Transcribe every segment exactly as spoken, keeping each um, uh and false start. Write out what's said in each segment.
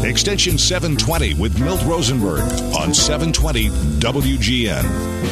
Extension seven twenty with Milt Rosenberg on seven twenty W G N.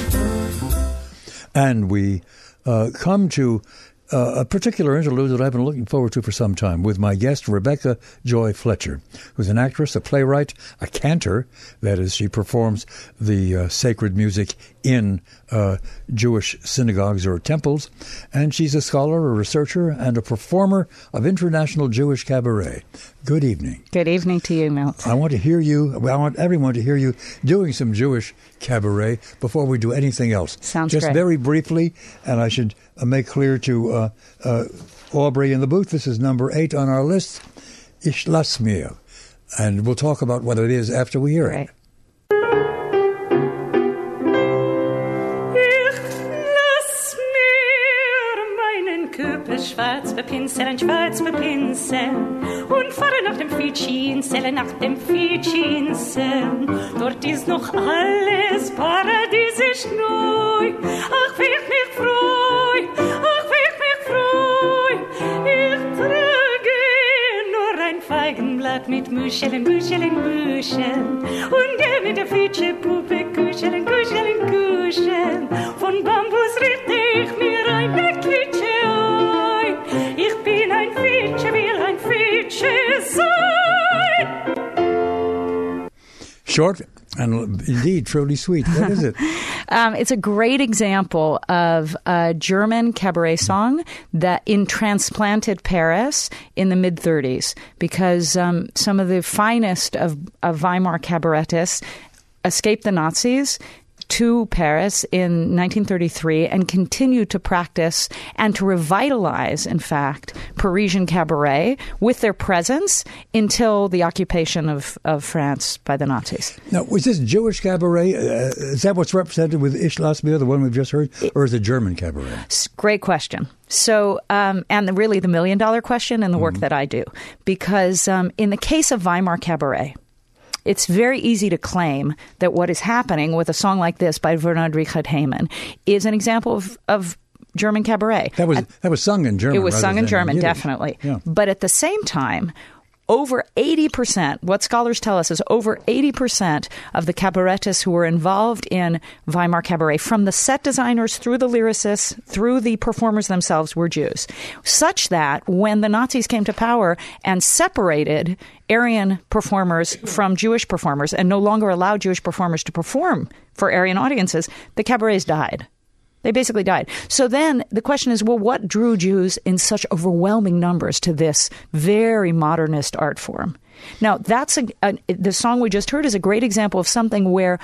And we uh, come to uh, a particular interlude that I've been looking forward to for some time with my guest, Rebecca Joy Fletcher, who's an actress, a playwright, a cantor. That is, she performs the uh, sacred music in uh, Jewish synagogues or temples. And she's a scholar, a researcher, and a performer of international Jewish cabaret. Good evening. Good evening to you, Milt. I want to hear you, well, I want everyone to hear you doing some Jewish cabaret before we do anything else. Sounds Just great. very briefly, and I should uh, make clear to uh, uh, Aubrey in the booth, this is number eight on our list, Ich lass mir. And we'll talk about what it is after we hear Right. it. Schwarz bepinseln, schwarz bepinseln und fahre nach dem Fidschinsel, nach dem Fidschinsel. Dort ist noch alles paradiesisch neu. Ach, wie ich mich freu, ach, wie ich mich freu. Ich trage nur ein Feigenblatt mit Muscheln, Muscheln, Muscheln und geh mit der Fidschi-Puppe kuscheln, kuscheln, kuscheln. Von Bambus richte ich mir ein Bettchen. Ich bin ein Fidschi, will ein Fidschi sein. Short and indeed truly sweet. What is it? Um, it's a great example of a German cabaret song that in transplanted Paris in the mid-thirties, because um, some of the finest of, of Weimar cabaretists escaped the Nazis to Paris in nineteen thirty-three and continued to practice and to revitalize, in fact, Parisian cabaret with their presence until the occupation of, of France by the Nazis. Now, was this Jewish cabaret? Uh, is that what's represented with Ich lass mir, the one we've just heard, or is it German cabaret? Great question. So, um, and the, really the million dollar question in the work mm-hmm. that I do, because um, in the case of Weimar cabaret, it's very easy to claim that what is happening with a song like this by Bernard Richard Hayman is an example of, of German cabaret. That was At, that was sung in German. It was sung in German, in definitely. Yeah. But at the same time, over eighty percent, what scholars tell us is over eighty percent of the cabaretists who were involved in Weimar cabaret, from the set designers through the lyricists, through the performers themselves, were Jews. Such that when the Nazis came to power and separated Aryan performers from Jewish performers and no longer allowed Jewish performers to perform for Aryan audiences, the cabarets died. They basically died. So then the question is, well, what drew Jews in such overwhelming numbers to this very modernist art form? Now, that's a, a, the song we just heard is a great example of something where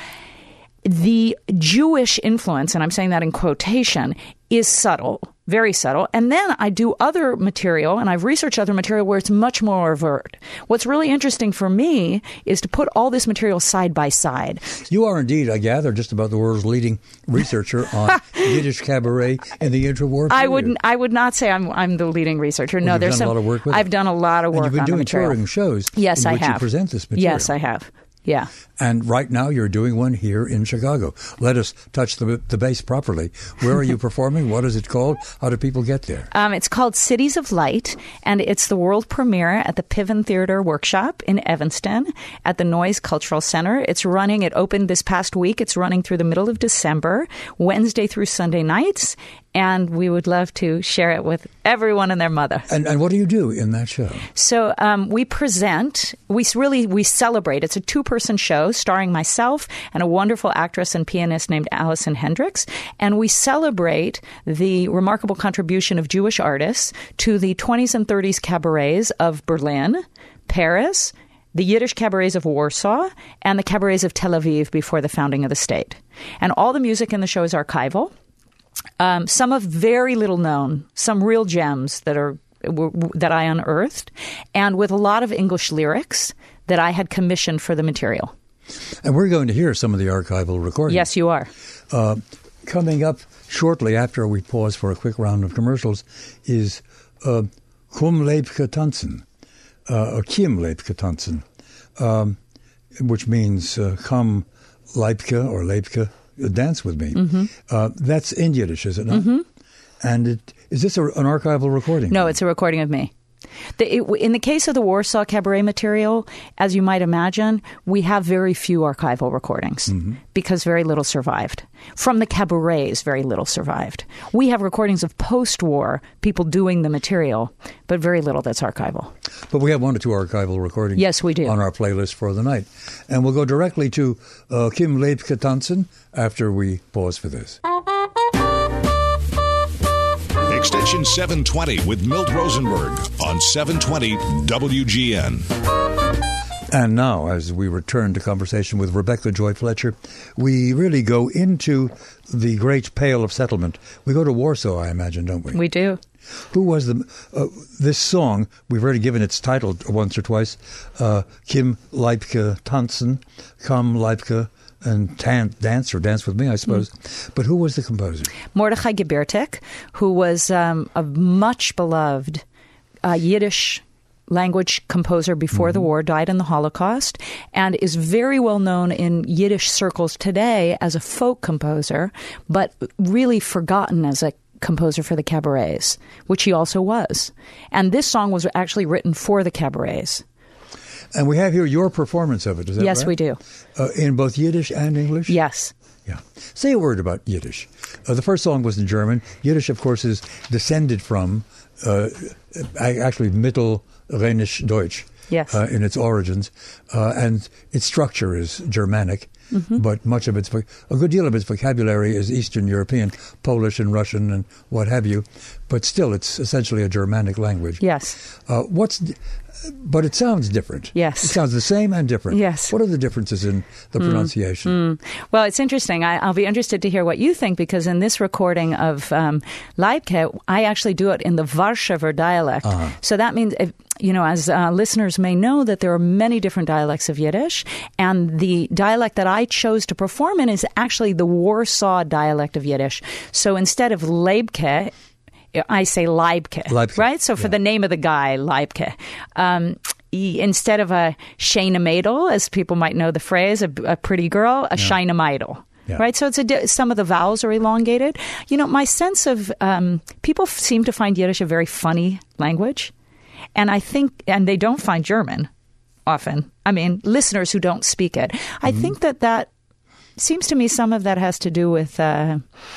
the Jewish influence, and I'm saying that in quotation, is subtle, very subtle. And then I do other material, and I've researched other material where it's much more overt. What's really interesting for me is to put all this material side by side. You are indeed, I gather, just about the world's leading researcher on Yiddish cabaret in the interwar period. I would I would not say I'm I'm the leading researcher. Well, no, you've there's done some, a lot of work with I've it. done a lot of work and you've been on doing the material. touring shows. Yes, in I which have. You present this material. Yes, I have. Yeah. And right now you're doing one here in Chicago. Let us touch the, the base properly. Where are you performing? What is it called? How do people get there? Um, it's called Cities of Light, and it's the world premiere at the Piven Theater Workshop in Evanston at the Noise Cultural Center. It's running, it opened this past week. It's running through the middle of December, Wednesday through Sunday nights. And we would love to share it with everyone and their mother. And, and what do you do in that show? So um, we present, we really, we celebrate. It's a two-person show starring myself and a wonderful actress and pianist named Allison Hendricks. And we celebrate the remarkable contribution of Jewish artists to the twenties and thirties cabarets of Berlin, Paris, the Yiddish cabarets of Warsaw, and the cabarets of Tel Aviv before the founding of the state. And all the music in the show is archival. Um, some of very little known, some real gems that are w- w- that I unearthed, and with a lot of English lyrics that I had commissioned for the material. And we're going to hear some of the archival recordings. Yes, you are. Uh, coming up shortly after we pause for a quick round of commercials is uh, Komm Leibke tanzen, uh, or Kim Leibke tanzen, um, which means uh, come Leibke or Leibke, dance with me. Mm-hmm. Uh, that's in Yiddish, is it not? Mm-hmm. And it, is this a, an archival recording? No, it's a recording of me. The, it, in the case of the Warsaw Cabaret material, as you might imagine, we have very few archival recordings mm-hmm. because very little survived. From the cabarets, very little survived. We have recordings of post-war people doing the material, but very little that's archival. But we have one or two archival recordings yes, we do. on our playlist for the night. And we'll go directly to uh, Kim Leibke tanzen after we pause for this. Extension seven twenty with Milt Rosenberg on seven twenty W G N. And now, as we return to conversation with Rebecca Joy Fletcher, we really go into the Great Pale of Settlement. We go to Warsaw, I imagine, don't we? We do. Who was the... Uh, this song, we've already given its title once or twice, uh, Kim Leibke tanzen, Come Leibke, and tan- dance or dance with me, I suppose. Mm. But who was the composer? Mordechai Gibiertek, who was um, a much beloved uh, Yiddish language composer before mm-hmm. the war, died in the Holocaust, and is very well known in Yiddish circles today as a folk composer, but really forgotten as a composer for the cabarets, which he also was. And this song was actually written for the cabarets. And we have here your performance of it, is that yes, right? Yes, we do. Uh, in both Yiddish and English? Yes. Yeah. Say a word about Yiddish. Uh, the first song was in German. Yiddish, of course, is descended from uh, actually Mittelrheinisch Deutsch yes. uh, in its origins. Uh, and its structure is Germanic. Mm-hmm. But much of its, a good deal of its vocabulary is Eastern European, Polish and Russian and what have you. But still, it's essentially a Germanic language. Yes. Uh, what's... But it sounds different. Yes. It sounds the same and different. Yes. What are the differences in the mm. pronunciation? Mm. Well, it's interesting. I, I'll be interested to hear what you think, because in this recording of um, Leibke, I actually do it in the Warszawa dialect. Uh-huh. So that means, if, you know, as uh, listeners may know, that there are many different dialects of Yiddish, and the dialect that I chose to perform in is actually the Warsaw dialect of Yiddish. So instead of Leibke, I say Leibke, Leibke, right? So for yeah. the name of the guy, Leibke. Um, he, instead of a Shana Maidel, as people might know the phrase, a, a pretty girl, a yeah. Shina Maidel. Yeah. Right, so it's a, some of the vowels are elongated. You know, my sense of um, people f- seem to find Yiddish a very funny language, and I think, and they don't find German often. I mean, listeners who don't speak it. Mm-hmm. I think that that seems to me some of that has to do with. Uh,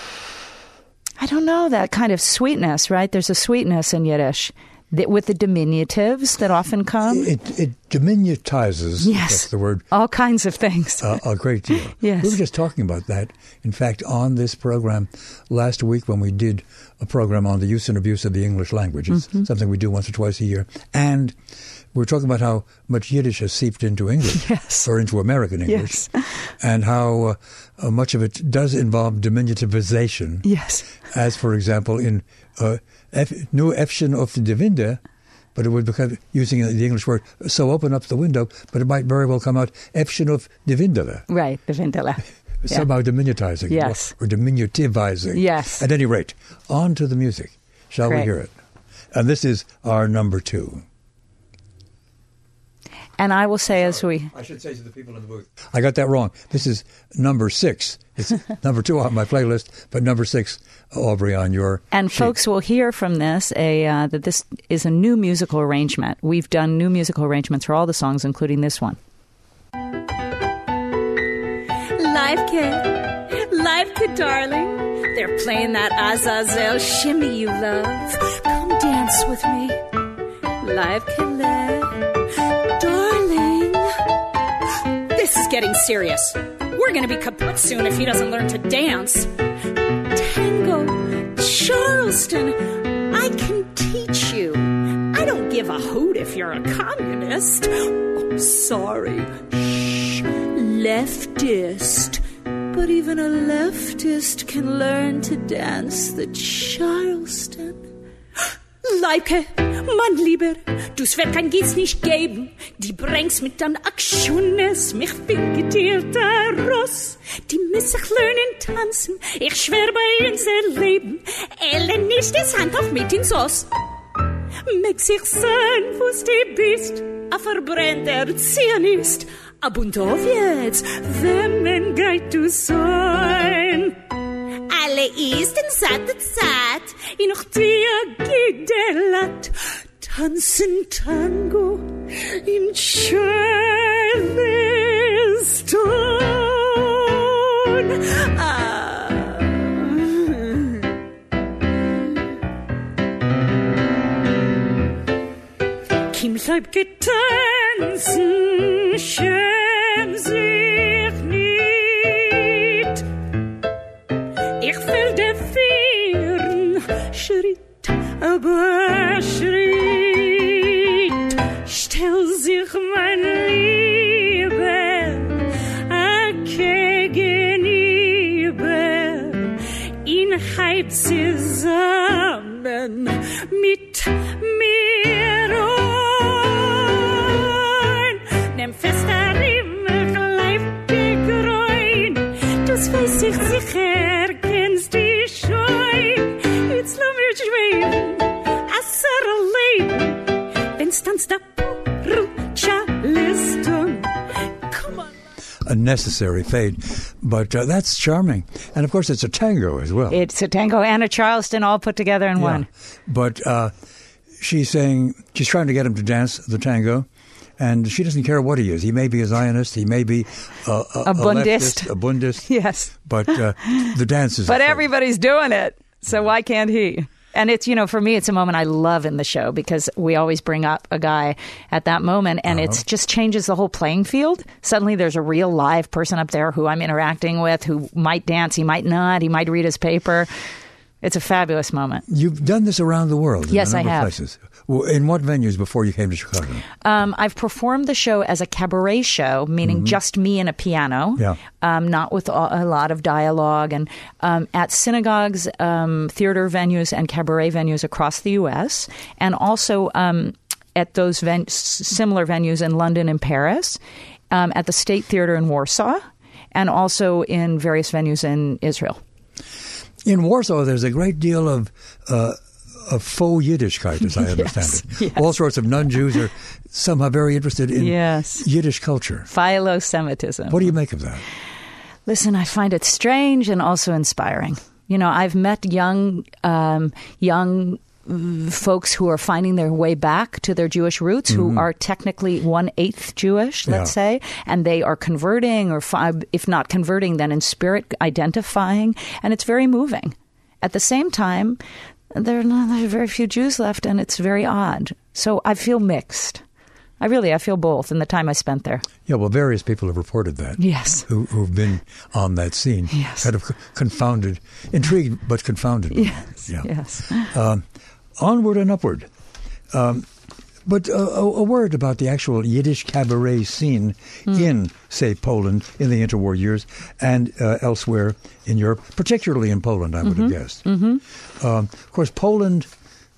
I don't know, that kind of sweetness, right? There's a sweetness in Yiddish that, with the diminutives that often come. It, it diminutizes, yes, that's the word. All kinds of things. Uh, a great deal. Yes. We were just talking about that, in fact, on this program last week when we did a program on the use and abuse of the English language. It's mm-hmm. something we do once or twice a year. And we were talking about how much Yiddish has seeped into English, yes. or into American English, yes. and how uh, uh, much of it does involve diminutivization. Yes. As, for example, in uh, F, Nu Efchen of the Winde, but it would become, using the English word, so open up the window, but it might very well come out Efchen of the Windele. Right, the Windele. Somehow yeah. diminutizing, yes. or, or diminutivizing. Yes. At any rate, on to the music. Shall Great. we hear it? And this is our number two. And I will say as we... I should say to the people in the booth. I got that wrong. This is number six. It's number two on my playlist, but number six, Aubrey, on your And sheet. folks will hear from this a uh, that this is a new musical arrangement. We've done new musical arrangements for all the songs, including this one. Leibke, Leibke, darling. They're playing that Azazel shimmy you love. Come dance with me. Leibke, darling. This is getting serious. We're going to be kaput soon if he doesn't learn to dance. Tango, Charleston, I can teach you. I don't give a hoot if you're a communist. Oh, sorry. Shh, leftist. But even a leftist can learn to dance the Charleston. Leibke, mein Lieber, du's wird kein Geiz nicht geben. Die bringst mit deinen Aktionen mich pingetierter Ross. Die muss sich lernen tanzen, ich schwör bei unser Leben. Ellen nicht das Hand auf mit ins Oss. Mag sich sein, wo's die bist, a verbrennter Zionist. Ab und auf jetzt, wem geht du sein? Alle ist in satte Zeit, in noch dir gedelat. tanzen Tango in Charleston. Ah. Kim bleibt getanzen, schäm sich nicht. Ich will der Vieren Schritt, aber Schritt. Stell sich mein Liebe a gegenüber, in halb zusammen mit mir ein. Nimm fest darin, bleib gegrün, das weiß ich sicher, kennst die Scheu. Jetzt lass mir schweben, asser Leben, wenn's tanzt da pur Charleston. Come on. A necessary fade, but uh, that's charming. And of course, it's a tango as well. It's a tango and a Charleston all put together in Yeah. one. But uh, she's saying, she's trying to get him to dance the tango, and she doesn't care what he is. He may be a Zionist, he may be uh, a, A Bundist. leftist, a Bundist, Yes. but uh, the dance is. But a fade. everybody's doing it, so why can't he? And it's, you know, for me, it's a moment I love in the show because we always bring up a guy at that moment and Uh-huh. it just changes the whole playing field. Suddenly there's a real live person up there who I'm interacting with who might dance, he might not, he might read his paper. It's a fabulous moment. You've done this around the world. Yes, in a I number have. Of places. Well, in what venues before you came to Chicago? Um, I've performed the show as a cabaret show, meaning just me and a piano, Mm-hmm. Yeah. um, not with a, a lot of dialogue, and um, at synagogues, um, theater venues, and cabaret venues across the U S, and also um, at those ven- similar venues in London and Paris, um, at the State Theater in Warsaw, and also in various venues in Israel. In Warsaw, there's a great deal of uh, of faux Yiddishkeit, as I understand Yes, it. yes. All sorts of non-Jews are somehow very interested in Yes. Yiddish culture. Philo-Semitism. What do you make of that? Listen, I find it strange and also inspiring. You know, I've met young, um, young mm, folks who are finding their way back to their Jewish roots, who are technically one eighth Jewish, let's Yeah. say, and they are converting, or fi- if not converting, then in spirit identifying, and it's very moving. At the same time, there are, not, there are very few Jews left, and it's very odd. So I feel mixed. I really, I feel both in the time I spent there. Yeah, well, various people have reported that. Yes. Who, who've been on that scene. Yes. Kind of confounded, intrigued, but confounded. by Yes, it. Yeah. yes. Um, onward and upward. Um, but uh, a, a word about the actual Yiddish cabaret scene Mm. in, say, Poland in the interwar years and uh, elsewhere in Europe, particularly in Poland, I would Mm-hmm. have guessed. Um, of course, Poland,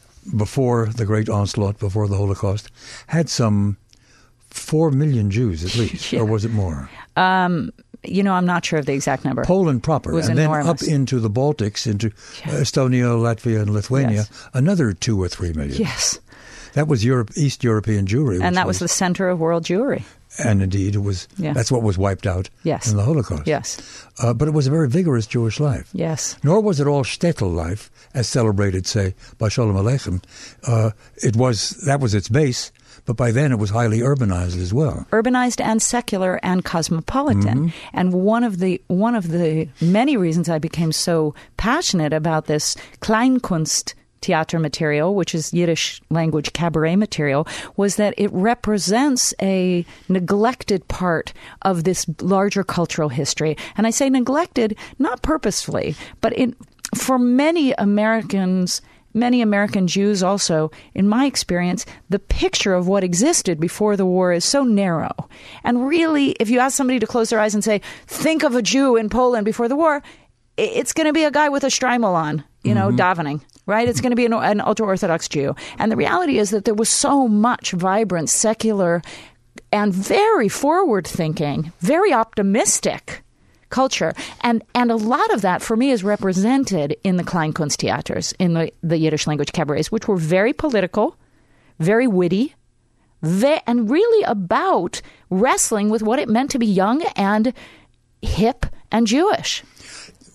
before the great onslaught, before the Holocaust, had some four million Jews at least, Yeah. or was it more? Um, you know, I'm not sure of the exact number. Poland proper, was and enormous. then up into the Baltics, into uh, Estonia, Latvia, and Lithuania, Yes. another two or three million. Yes. That was Europe, East European Jewry. which And that was the center of world Jewry. and indeed it was. Yeah. That's what was wiped out Yes. in the Holocaust. Yes. uh, but it was a very vigorous Jewish life. Yes. Nor was it all shtetl life, as celebrated, say, by Sholem Aleichem. Uh, it was that was its base, but by then it was highly urbanized as well. Urbanized and secular and cosmopolitan. And one of the one of the many reasons I became so passionate about this Kleinkunst theater material, which is Yiddish language cabaret material, was that it represents a neglected part of this larger cultural history. And I say neglected not purposefully, but it, for many Americans, many American Jews also, in my experience, the picture of what existed before the war is so narrow. And really, if you ask somebody to close their eyes and say, think of a Jew in Poland before the war, i- it's going to be a guy with a shtreimel on, you know, davening, right? It's going to be an, an ultra-Orthodox Jew. And the reality is that there was so much vibrant, secular, and very forward-thinking, very optimistic culture. And and a lot of that, for me, is represented in the Kleinkunsttheaters, in the, the Yiddish language cabarets, which were very political, very witty, ve- and really about wrestling with what it meant to be young and hip and Jewish.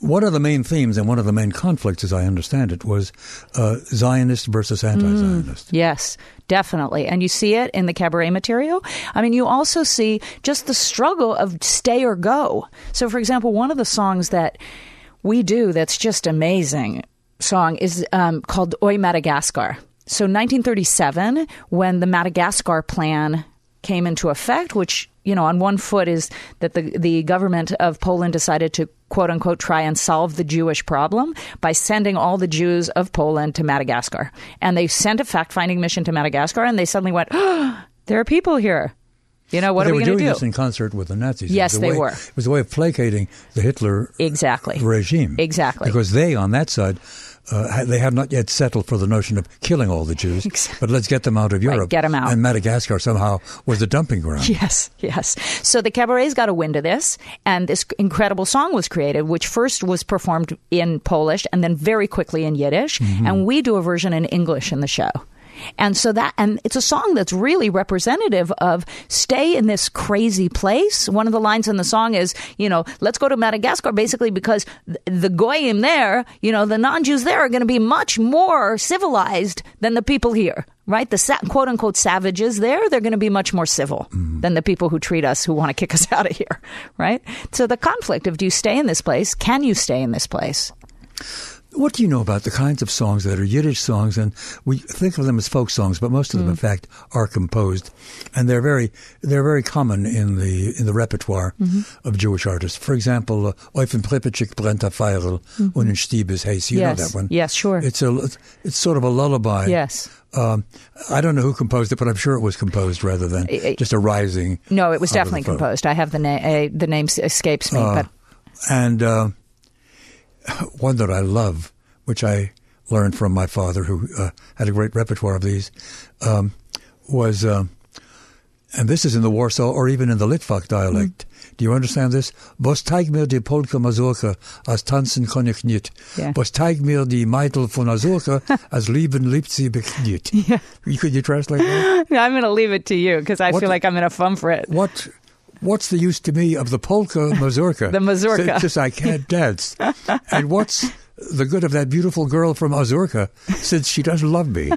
one of the main themes and one of the main conflicts, as I understand it, was uh, Zionist versus anti-Zionist. Mm, yes, definitely. And you see it in the cabaret material. I mean, you also see just the struggle of stay or go. So, for example, one of the songs that we do that's just amazing song is um, called Oi Madagascar. So nineteen thirty-seven, when the Madagascar Plan came into effect, which, you know, on one foot is that the, the government of Poland decided to, quote unquote, try and solve the Jewish problem by sending all the Jews of Poland to Madagascar. And they sent a fact-finding mission to Madagascar, and they suddenly went, oh, there are people here. You know, what but are we going to do? They were doing this in concert with the Nazis. Yes, they way, were. It was a way of placating the Hitler exactly. regime. Exactly. Because they, on that side, uh, they had not yet settled for the notion of killing all the Jews. Exactly. But let's get them out of Europe. Right, get them out. And Madagascar somehow was the dumping ground. Yes, yes. So the cabarets got a wind of this, and this incredible song was created, which first was performed in Polish and then very quickly in Yiddish. Mm-hmm. And we do a version in English in the show. And so that, and it's a song that's really representative of stay in this crazy place. One of the lines in the song is, you know, let's go to Madagascar, basically because the Goyim there, you know, the non-Jews there are going to be much more civilized than the people here, right? The sa- quote unquote savages there, they're going to be much more civil mm. than the people who treat us, who want to kick us out of here, right? So the conflict of, do you stay in this place? Can you stay in this place? What do you know about the kinds of songs that are Yiddish songs, and we think of them as folk songs, but most of them, mm. in fact, are composed, and they're very they're very common in the in the repertoire mm-hmm. of Jewish artists. For example, uh, Eufen Pripetchik brennt a Feirl mm-hmm. und in Stieb is heiß. You yes. know that one? Yes, sure. It's a it's sort of a lullaby. Yes. Um, I don't know who composed it, but I'm sure it was composed rather than it, just a rising. No, it was definitely composed. I have the name. Uh, the name escapes me, uh, but and. Uh, One that I love, which I learned from my father, who uh, had a great repertoire of these, um, was, uh, and this is in the Warsaw or even in the Litvak dialect. Mm. Do you understand this? Vos teig mir die Polka Mazurka, as tanzen kann ich nicht. Vos teig mir die Meidl von Azurka, as lieben liebt sie mich nicht. Yeah. Could you translate that? I'm going to leave it to you because I what, feel like I'm in a fun for it. What... What's the use to me of the polka mazurka? The mazurka. Since I can't dance. And what's the good of that beautiful girl from Mazurka since she doesn't love me?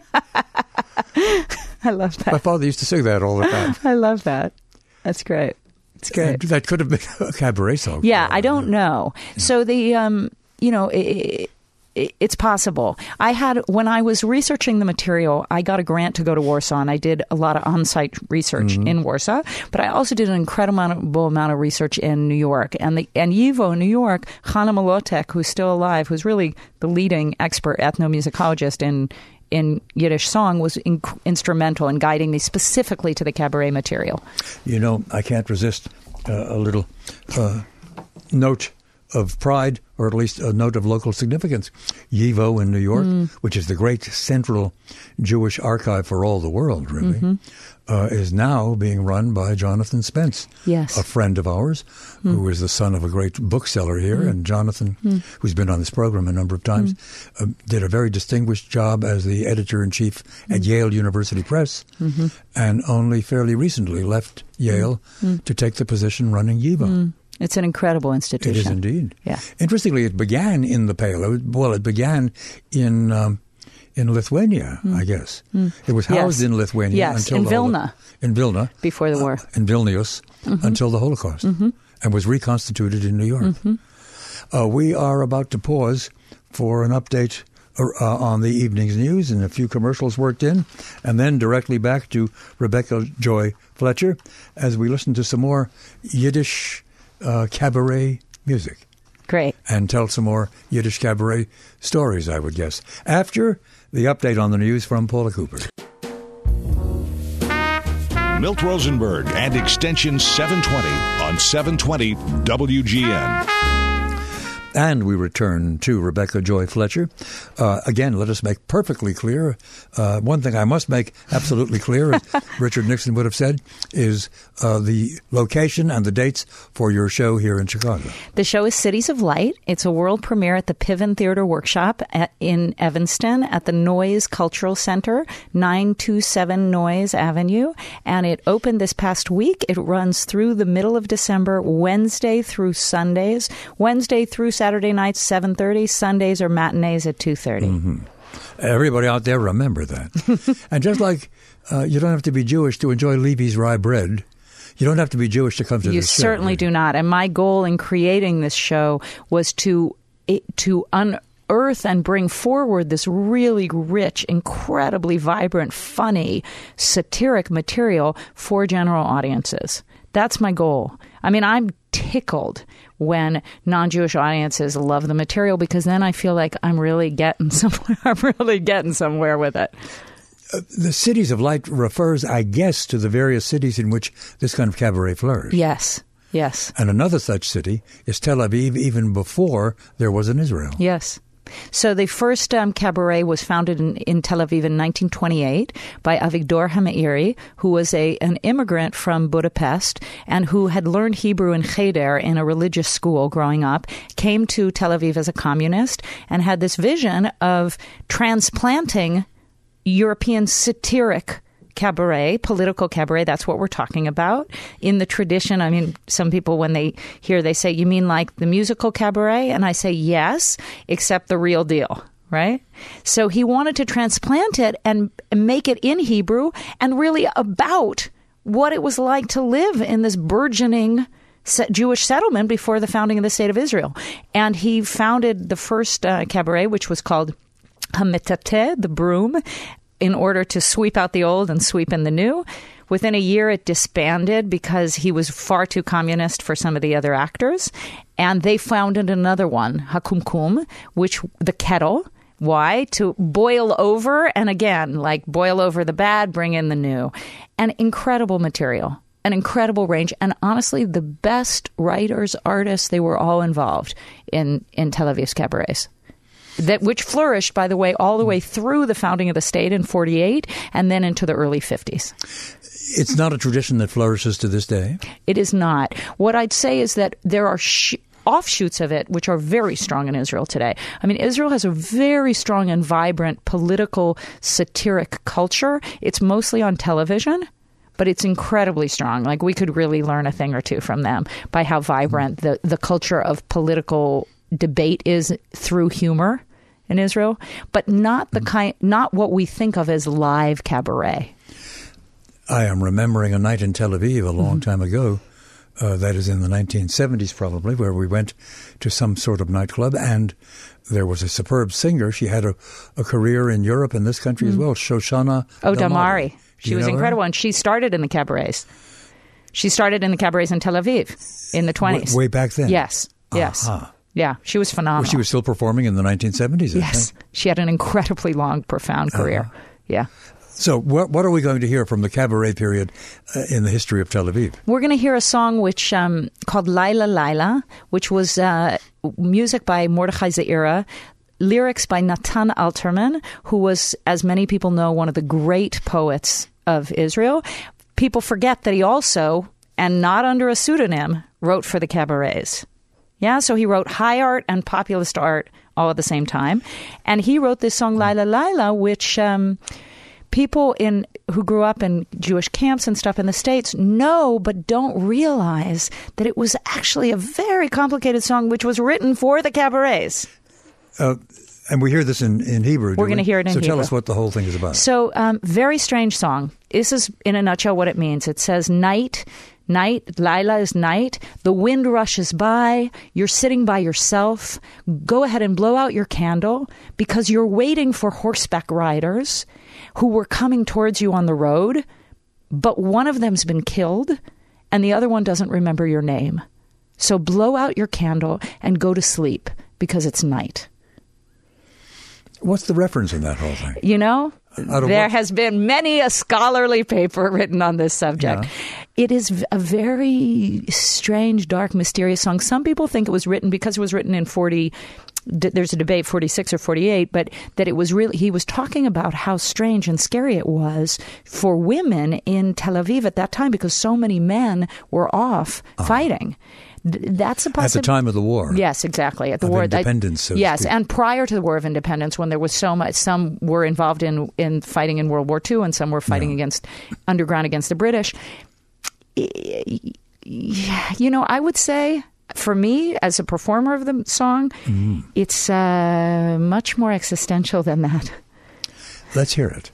I love that. My father used to sing that all the time. I love that. That's great. It's great. And that could have been a cabaret song. Yeah, I don't know. Yeah. So the, um, you know... It, It's possible. I had, when I was researching the material, I got a grant to go to Warsaw, and I did a lot of on-site research mm-hmm. in Warsaw. But I also did an incredible amount of research in New York. And the and YIVO in New York, Chana Molotek, who's still alive, who's really the leading expert ethnomusicologist in in Yiddish song, was in, instrumental in guiding me specifically to the cabaret material. You know, I can't resist uh, a little uh, note of pride, or at least a note of local significance. YIVO in New York, mm. which is the great central Jewish archive for all the world, really, mm-hmm. uh, is now being run by Jonathan Spence, yes. a friend of ours, mm. who is the son of a great bookseller here. Mm. And Jonathan, mm. who's been on this program a number of times, mm. uh, did a very distinguished job as the editor-in-chief mm. at Yale University Press, mm-hmm. and only fairly recently left Yale mm. to take the position running YIVO. Mm. It's an incredible institution. It is indeed. Yeah. Interestingly, it began in the Pale. Well, it began in um, in Lithuania, mm. I guess. Mm. It was housed yes. in Lithuania yes. until in the Vilna. Holo- in Vilna before the war. Uh, in Vilnius mm-hmm. until the Holocaust, mm-hmm. and was reconstituted in New York. Mm-hmm. Uh, we are about to pause for an update uh, on the evening's news and a few commercials worked in, and then directly back to Rebecca Joy Fletcher as we listen to some more Yiddish Uh, cabaret music. Great. And tell some more Yiddish cabaret stories, I would guess. After the update on the news from Paula Cooper. Milt Rosenberg and Extension seven twenty on seven twenty W G N. And we return to Rebecca Joy Fletcher. Uh, again, let us make perfectly clear, uh, one thing I must make absolutely clear, as Richard Nixon would have said, is uh, the location and the dates for your show here in Chicago. The show is Cities of Light. It's a world premiere at the Piven Theater Workshop at, in Evanston at the Noyes Cultural Center, nine two seven Noyes Avenue. And it opened this past week. It runs through the middle of December, Wednesday through Sundays, Wednesday through Saturday. Saturday nights, seven thirty. Sundays are matinees at two thirty. Mm-hmm. Everybody out there, remember that. And just like uh, you don't have to be Jewish to enjoy Levy's rye bread, you don't have to be Jewish to come to you this show. You certainly do not. And my goal in creating this show was to to unearth and bring forward this really rich, incredibly vibrant, funny, satiric material for general audiences. That's my goal. I mean, I'm tickled when non-Jewish audiences love the material, because then I feel like I'm really getting somewhere. I'm really getting somewhere with it. Uh, the Cities of Light refers, I guess, to the various cities in which this kind of cabaret flourished. Yes, yes. And another such city is Tel Aviv, even before there was an Israel. Yes. So the first um, cabaret was founded in, in Tel Aviv in nineteen twenty-eight by Avigdor Hameiri, who was a an immigrant from Budapest and who had learned Hebrew in Cheder in a religious school growing up, came to Tel Aviv as a communist, and had this vision of transplanting European satiric cabaret, political cabaret, that's what we're talking about, in the tradition. I mean, some people, when they hear, they say, you mean like the musical cabaret? And I say, yes, except the real deal, right? So he wanted to transplant it and make it in Hebrew and really about what it was like to live in this burgeoning Jewish settlement before the founding of the State of Israel. And he founded the first uh, cabaret, which was called Hametateh, the broom, in order to sweep out the old and sweep in the new. Within a year, it disbanded because he was far too communist for some of the other actors. And they founded another one, Hakumkum, which the kettle. Why? To boil over, and again, like boil over the bad, bring in the new. An incredible material, an incredible range. And honestly, the best writers, artists, they were all involved in, in Tel Aviv's cabarets. That which flourished, by the way, all the way through the founding of the state in forty-eight and then into the early fifties. It's not a tradition that flourishes to this day? It is not. What I'd say is that there are sh- offshoots of it which are very strong in Israel today. I mean, Israel has a very strong and vibrant political satiric culture. It's mostly on television, but it's incredibly strong. Like, we could really learn a thing or two from them by how vibrant the, the culture of political debate is through humor in Israel, but not the kind, not what we think of as live cabaret. I am remembering a night in Tel Aviv a long mm-hmm. time ago, uh, that is in the nineteen seventies probably, where we went to some sort of nightclub, and there was a superb singer. She had a, a career in Europe and this country mm-hmm. as well, Shoshana Oh, Damari. Damari. She was incredible, her? And she started in the cabarets. She started in the cabarets in Tel Aviv in the twenties. Way, way back then? Yes, yes. Uh-huh. Yeah, she was phenomenal. Well, she was still performing in the nineteen seventies, I yes. think. She had an incredibly long, profound career. Uh-huh. Yeah. So what what are we going to hear from the cabaret period uh, in the history of Tel Aviv? We're going to hear a song which um, called Laila Laila, which was uh, music by Mordechai Zaira, lyrics by Natan Alterman, who was, as many people know, one of the great poets of Israel. People forget that he also, and not under a pseudonym, wrote for the cabarets. Yeah, so he wrote high art and populist art all at the same time. And he wrote this song, Laila Laila, which um, people in who grew up in Jewish camps and stuff in the States know but don't realize that it was actually a very complicated song which was written for the cabarets. Uh, and we hear this in, in Hebrew. We're going to hear it in so Hebrew. So tell us what the whole thing is about. So, um, very strange song. This is, in a nutshell, what it means. It says, night... Night, Laila is night. The wind rushes by. You're sitting by yourself. Go ahead and blow out your candle because you're waiting for horseback riders who were coming towards you on the road, but one of them's been killed and the other one doesn't remember your name. So blow out your candle and go to sleep because it's night. What's the reference in that whole thing? You know, there what? has been many a scholarly paper written on this subject. Yeah. It is a very strange, dark, mysterious song. Some people think it was written because it was written in forty. There's a debate, forty-six or forty-eight, but that it was really, he was talking about how strange and scary it was for women in Tel Aviv at that time because so many men were off uh-huh. fighting. That's a possibility. At the time of the war. Yes, exactly. At the of war independence, so yes, to speak. And prior to the War of Independence, when there was so much, some were involved in, in fighting in World War Two, and some were fighting yeah. against underground against the British. You know, I would say for me, as a performer of the song, mm. it's uh, much more existential than that. Let's hear it.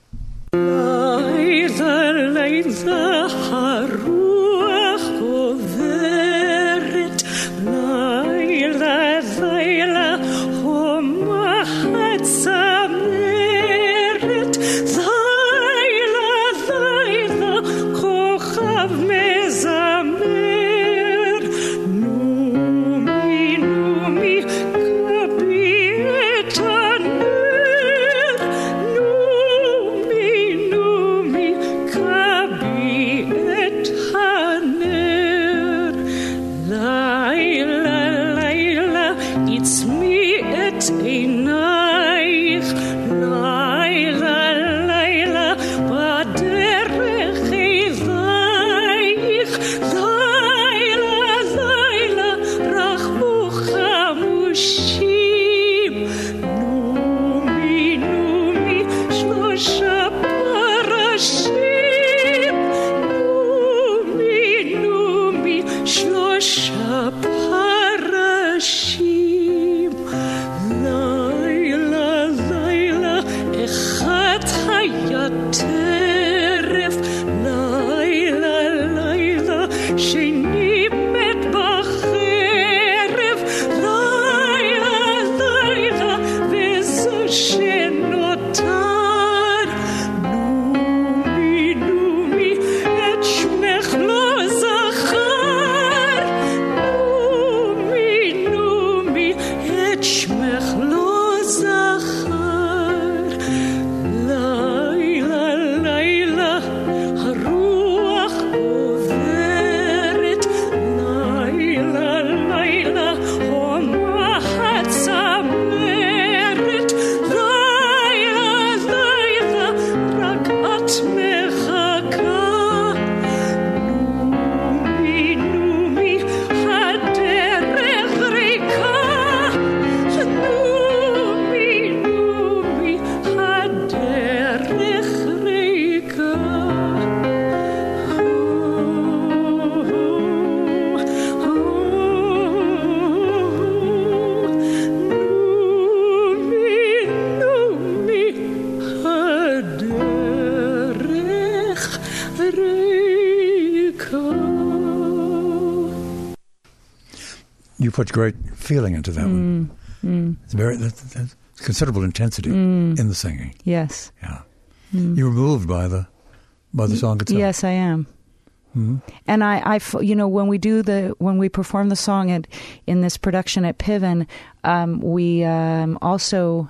You put great feeling into that mm, one. Mm. It's very that's, that's considerable intensity mm. in the singing. Yes. Yeah. Mm. You were moved by the by the song itself. Yes, I am. Mm-hmm. And I, I, you know, when we do the when we perform the song at in this production at Piven, um, we um, also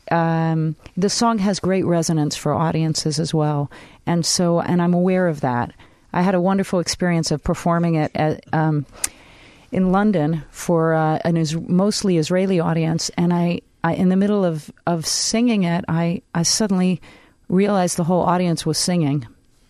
um, the song has great resonance for audiences as well, and so and I'm aware of that. I had a wonderful experience of performing it at. Um, in London for uh, an is- mostly Israeli audience, and I, I in the middle of, of singing it, I, I suddenly realized the whole audience was singing,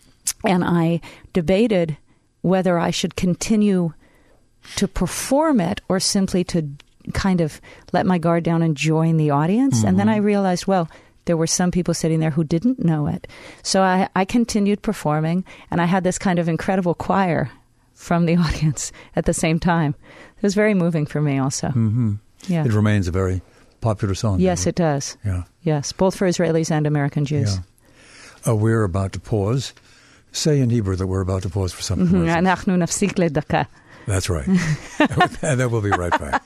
and I debated whether I should continue to perform it or simply to kind of let my guard down and join the audience. Mm-hmm. And then I realized, well, there were some people sitting there who didn't know it. So I, I continued performing, and I had this kind of incredible choir from the audience at the same time. It was very moving for me also. Mm-hmm. Yeah. It remains a very popular song. Yes, it does. Yeah. Yes, both for Israelis and American Jews. Yeah. Uh, we're about to pause. Say in Hebrew that we're about to pause for something. Mm-hmm. אנחנו נפסיק לדקה. That's right. And then we'll be right back.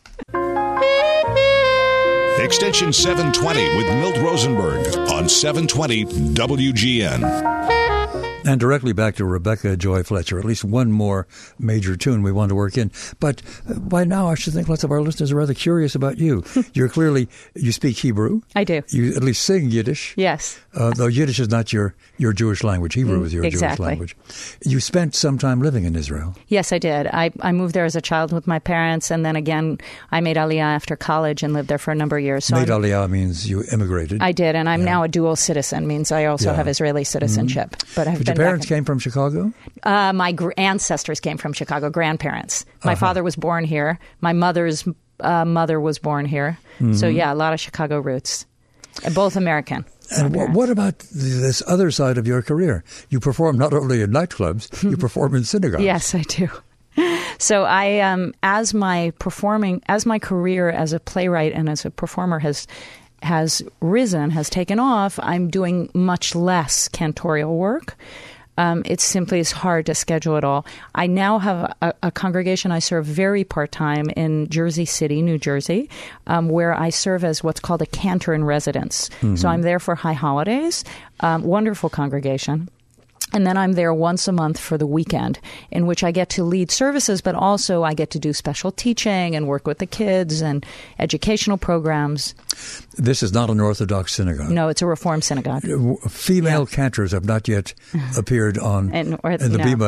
Extension seven twenty with Milt Rosenberg on seven twenty W G N. And directly back to Rebecca Joy Fletcher, at least one more major tune we want to work in. But by now, I should think lots of our listeners are rather curious about you. You're clearly, you speak Hebrew. I do. You at least sing Yiddish. Yes. Uh, though Yiddish is not your, your Jewish language. Hebrew is your exactly. Jewish language. You spent some time living in Israel. Yes, I did. I, I moved there as a child with my parents, and then again, I made Aliyah after college and lived there for a number of years. So made I'm, Aliyah means you immigrated. I did, and I'm yeah. now a dual citizen, means I also yeah. have Israeli citizenship. Mm-hmm. But I've but been your parents back came from Chicago? Uh, my gr- ancestors came from Chicago, grandparents. My uh-huh. father was born here. My mother's uh, mother was born here. Mm-hmm. So, yeah, a lot of Chicago roots, both American. And w- what about this other side of your career? You perform not only in nightclubs, you perform in synagogues. Yes, I do. So I, um, as my performing, as my career as a playwright and as a performer has has risen, has taken off, I'm doing much less cantorial work. Um, it simply is hard to schedule it all. I now have a, a congregation I serve very part-time in Jersey City, New Jersey, um, where I serve as what's called a cantor in residence. Mm-hmm. So I'm there for high holidays. Um, wonderful congregation. And then I'm there once a month for the weekend, in which I get to lead services, but also I get to do special teaching and work with the kids and educational programs. This is not an Orthodox synagogue. No, it's a Reform synagogue. Female yeah. cantors have not yet appeared on in, or, in the no. Bima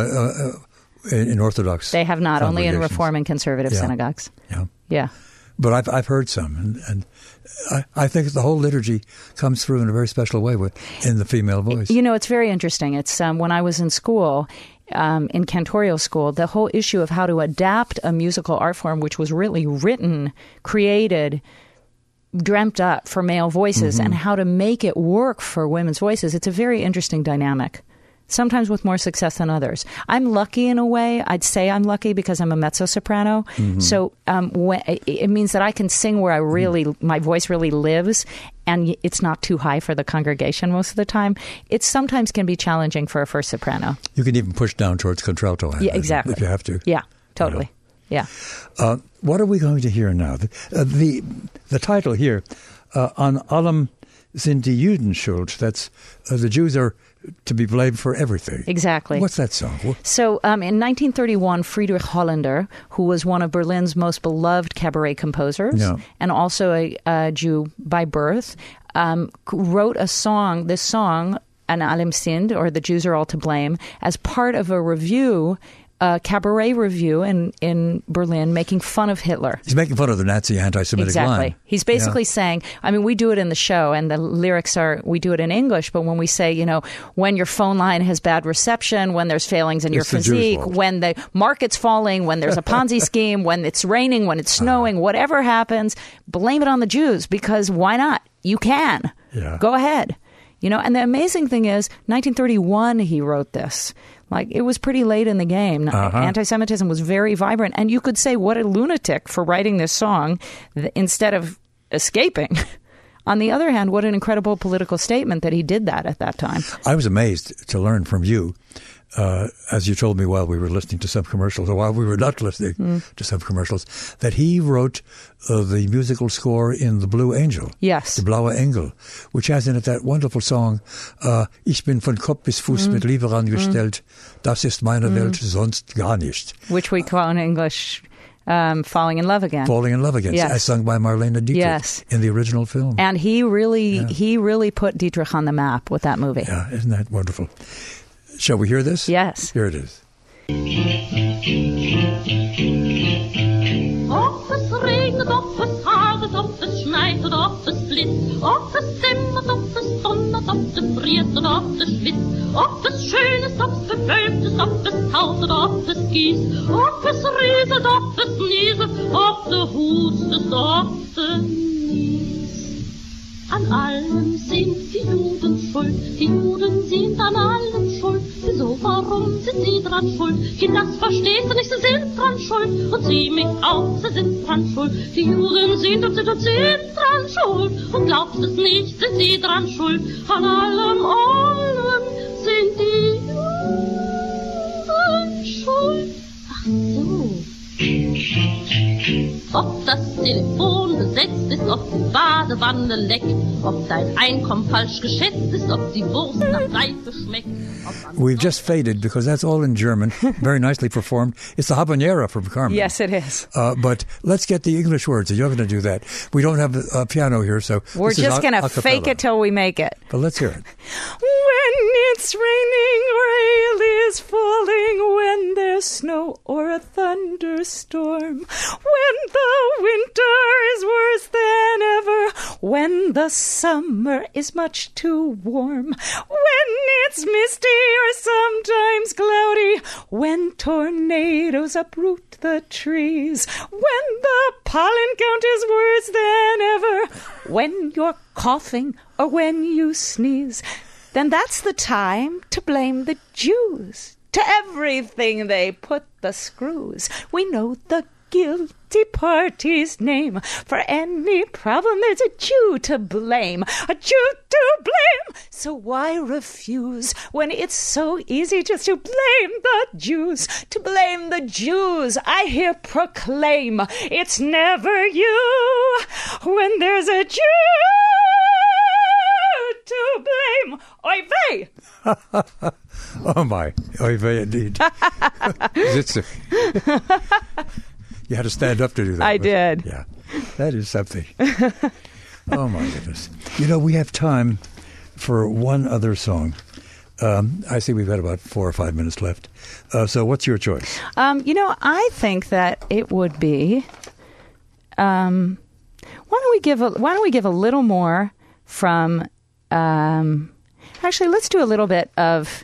uh, in, in Orthodox. They have not, only in Reform and Conservative yeah. synagogues. Yeah. Yeah. But I've I've heard some, and, and I, I think the whole liturgy comes through in a very special way with in the female voice. You know, it's very interesting. It's um, when I was in school, um, in cantorial school, the whole issue of how to adapt a musical art form, which was really written, created, dreamt up for male voices, mm-hmm. and how to make it work for women's voices. It's a very interesting dynamic. Sometimes with more success than others. I'm lucky in a way. I'd say I'm lucky because I'm a mezzo-soprano. Mm-hmm. So um, when, it means that I can sing where I really, mm-hmm. my voice really lives, and it's not too high for the congregation most of the time. It sometimes can be challenging for a first soprano. You can even push down towards contralto. Yeah, exactly. If you have to. Yeah, totally. You know. Yeah. Uh, what are we going to hear now? The uh, the, the title here, uh, An allem sind die Juden schuld. That's uh, the Jews are to be blamed for everything. Exactly. What's that song? What? So um, in nineteen thirty-one, Friedrich Hollander, who was one of Berlin's most beloved cabaret composers, yeah. and also a, a Jew by birth, um, wrote a song, this song, An allem sind, or The Jews Are All to Blame, as part of a review, a cabaret review in, in Berlin, making fun of Hitler. He's making fun of the Nazi anti-Semitic exactly. line. He's basically yeah. saying, I mean, we do it in the show, and the lyrics are, we do it in English, but when we say, you know, when your phone line has bad reception, when there's failings in it's your physique, when the market's falling, when there's a Ponzi scheme, when it's raining, when it's snowing, uh, whatever happens, blame it on the Jews, because why not? You can. Yeah. Go ahead. You know, and the amazing thing is, nineteen thirty-one, he wrote this. Like, it was pretty late in the game. Uh-huh. Anti-Semitism was very vibrant. And you could say, what a lunatic for writing this song th- instead of escaping. On the other hand, what an incredible political statement that he did that at that time. I was amazed to learn from you, uh, as you told me while we were listening to some commercials, or while we were not listening mm. to some commercials, that he wrote uh, the musical score in The Blue Angel. Yes. The Blaue Engel, which has in it that wonderful song, uh, Ich bin von Kopf bis Fuß mm. mit Liebe angestellt, mm. das ist meine mm. Welt, sonst gar nicht. Which we call in English... Um, Falling in Love Again. Falling in Love Again, yes. as sung by Marlene Dietrich yes. in the original film. And he really, yeah. he really put Dietrich on the map with that movie. Yeah, isn't that wonderful? Shall we hear this? Yes. Here it is. Of es regnet, of es hagelt, of es schneit oder of es blitzt, of es dämmert, of es donnert, of es friert oder of es schwitzt, of es schön ist, of es bewölkt ist, of es taut oder of es gießt, of es rieselt, of es nieselt, of es hustet, of es niest. An allem sind die Juden schuld, die Juden sind an allem schuld. Wieso, warum sind sie dran schuld? Kind, das verstehst du nicht, sie sind dran schuld. Und sieh mich auf, sie sind dran schuld. Die Juden sind und sind und sind dran schuld. Und glaubst es nicht, sind sie dran schuld. An allem, allem sind die Juden schuld. Ach so. Ob das Telefon besetzt ist, ob die Badewanne leckt, ob dein Einkommen falsch geschätzt ist, ob die Wurst nach Seife schmeckt. We've just faded because that's all in German, very nicely performed. It's the habanera from Carmen. Yes, it is. Uh, but let's get the English words. You're going to do that. We don't have a piano here, so we're just going to fake it till we make it. But let's hear it. When it's raining, rain is falling, when there's snow or a thunderstorm, when the winter is worse than ever, when the summer is much too warm, when it's misty or sometimes cloudy, when tornadoes uproot the trees, when the pollen count is worse than ever, when you're coughing or when you sneeze, then that's the time to blame the Jews. To everything they put the screws. We know the guilty party's name. For any problem, there's a Jew to blame. A Jew to blame. So why refuse when it's so easy just to blame the Jews? To blame the Jews, I hear proclaim. It's never you when there's a Jew to blame. Oy vey! Oh my, oy vey indeed. Zitzik. You had to stand up to do that. I did. Yeah, that is something. Oh my goodness. You know, we have time for one other song. Um, I see we've got about four or five minutes left. Uh, so what's your choice? Um, you know, I think that it would be, um, why don't we give a, why don't we give a little more from, um, actually, let's do a little bit of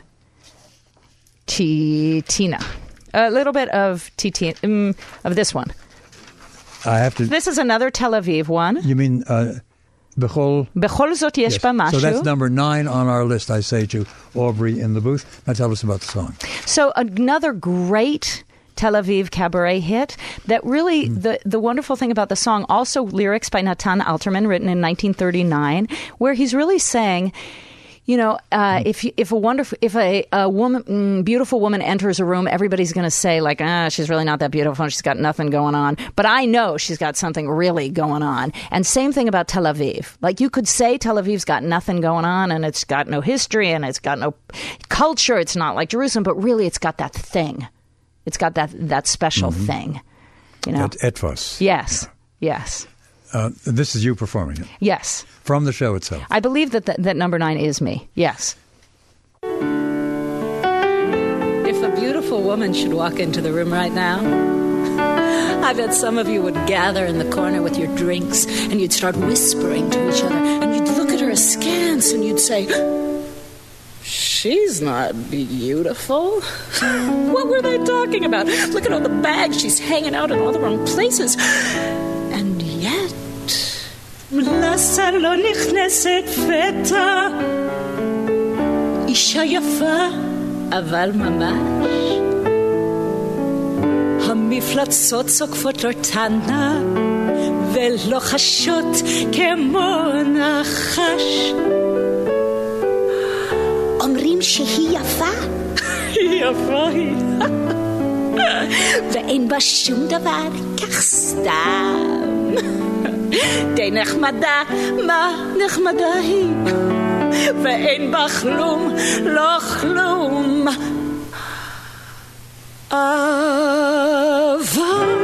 T- Tina. A little bit of T T um, of this one. I have to. This is another Tel Aviv one. You mean uh, Bechol? Bechol Zot Yesh Ba Mashu. So that's number nine on our list. I say to Aubrey in the booth. Now tell us about the song. So another great Tel Aviv cabaret hit that really, mm. the, the wonderful thing about the song, also lyrics by Natan Alterman, written in nineteen thirty-nine, where he's really saying, you know, uh, if if a wonderful, if a, a woman, mm, beautiful woman enters a room, everybody's going to say like, ah, she's really not that beautiful. She's got nothing going on. But I know she's got something really going on. And same thing about Tel Aviv. Like you could say Tel Aviv's got nothing going on and it's got no history and it's got no culture. It's not like Jerusalem, but really it's got that thing. It's got that that special mm-hmm. thing. You know, that ethos. Yes. Yeah. Yes. Uh, this is you performing it. Yes. From the show itself. I believe that th- that number nine is me. Yes. If a beautiful woman should walk into the room right now, I bet some of you would gather in the corner with your drinks and you'd start whispering to each other and you'd look at her askance and you'd say, she's not beautiful. What were they talking about? Look at all the bags she's hanging out in all the wrong places. And yet... מלאסה לא נכנסת פתע אישה יפה אבל ממש המפלצות צוקפות אותנה ולא חשות כמו נחש אומרים שהיא יפה היא יפה היא ואין בה שום דבר כך סתם די נחמדה, מה נחמדה היא ואין בה כלום, לא כלום אבל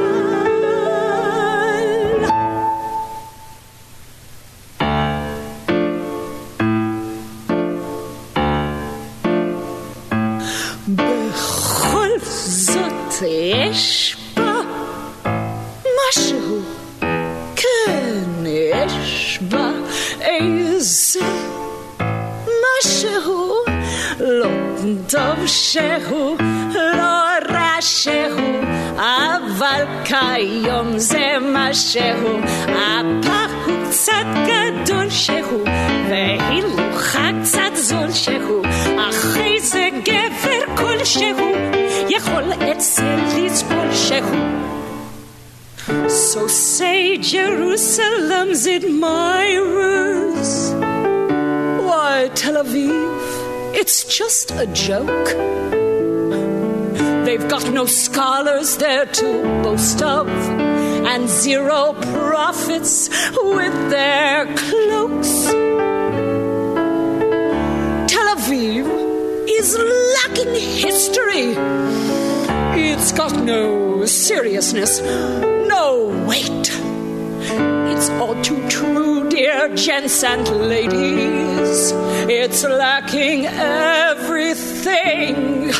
בכל זאת יש בה משהו יש בה איזה משהו לא טוב שהוא לא רע שהוא אבל כיום זה משהו הפח הוא קצת גדול שהוא והילוכה קצת זול שהוא אחרי זה גבר כלשהו יכול אצל לסבול שהוא So say Jerusalem's admirers why Tel Aviv, it's just a joke they've got no scholars there to boast of and zero prophets with their cloaks Tel Aviv is lacking history it's got no seriousness no weight. It's all too true, dear gents and ladies. It's lacking everything.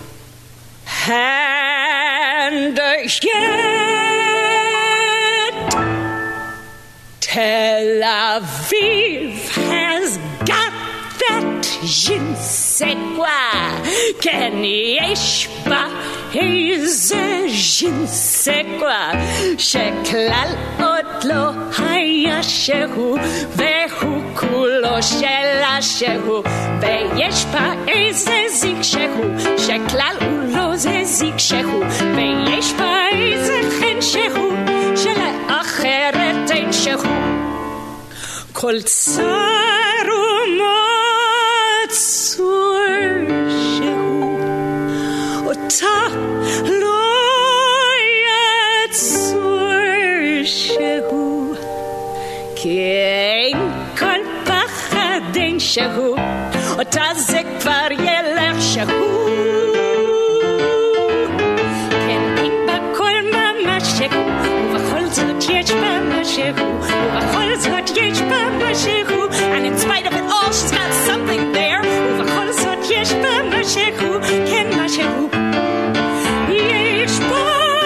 And yet, Tel Aviv has got that je ne sais quoi. Ken yesh ba איזה שינסקווה שכלל עוד לא היה שהוא והוא כולו שלה שהוא ויש בה איזה זיק שהוא שכלל הוא לא זה זיק שהוא ויש בה איזה חן שהוא שלאחרת אין שהוא כל צר ומצור שהוא אותה לא יצור שהוא כי אין כל פחד אין שהוא אותה זה כבר ילך שהוא כן אין בה כל ממש שהוא ובכל זאת יש בה משהו ובכל זאת יש בה משהו and in spite of it all she's got something there ובכל זאת יש בה משהו כן משהו יש בה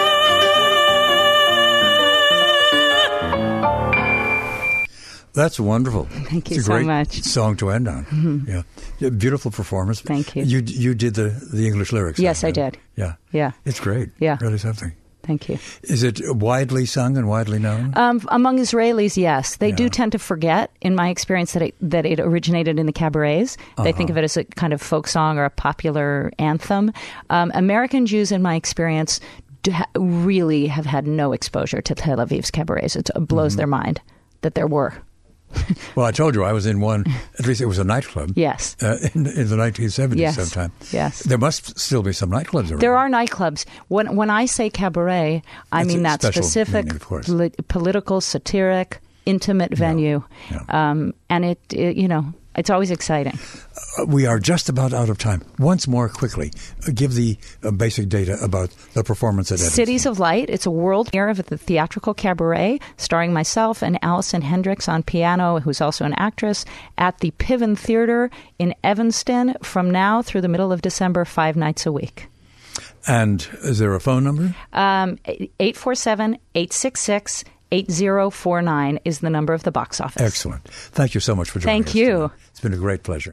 That's wonderful. Thank you it's a so great much. Song to end on. Mm-hmm. Yeah. yeah, beautiful performance. Thank you. You you did the, the English lyrics. Yes, I yeah. did. Yeah, yeah, it's great. Yeah, really something. Thank you. Is it widely sung and widely known? Um, among Israelis, yes. They yeah. do tend to forget, in my experience, that it, that it originated in the cabarets. They uh-huh. think of it as a kind of folk song or a popular anthem. Um, American Jews, in my experience, do ha- really have had no exposure to Tel Aviv's cabarets. It blows mm-hmm. their mind that there were. Well, I told you I was in one, at least it was a nightclub. Yes. Uh, in, in the nineteen seventies yes. sometime. Yes. There must still be some nightclubs around. There are nightclubs. When when I say cabaret, I That's mean that specific meaning, poli- political, satiric, intimate venue. Yeah. Yeah. Um, and it, it, you know, it's always exciting. Uh, we are just about out of time. Once more, quickly, uh, give the uh, basic data about the performance at Evanston. Cities of Light. It's a world premiere of the theatrical cabaret, starring myself and Alison Hendricks on piano, who's also an actress, at the Piven Theater in Evanston from now through the middle of December, five nights a week. And is there a phone number? Um, eight four seven, eight six six, eight zero four nine is the number of the box office. Excellent. Thank you so much for joining Thank us. you. Today. It's been a great pleasure.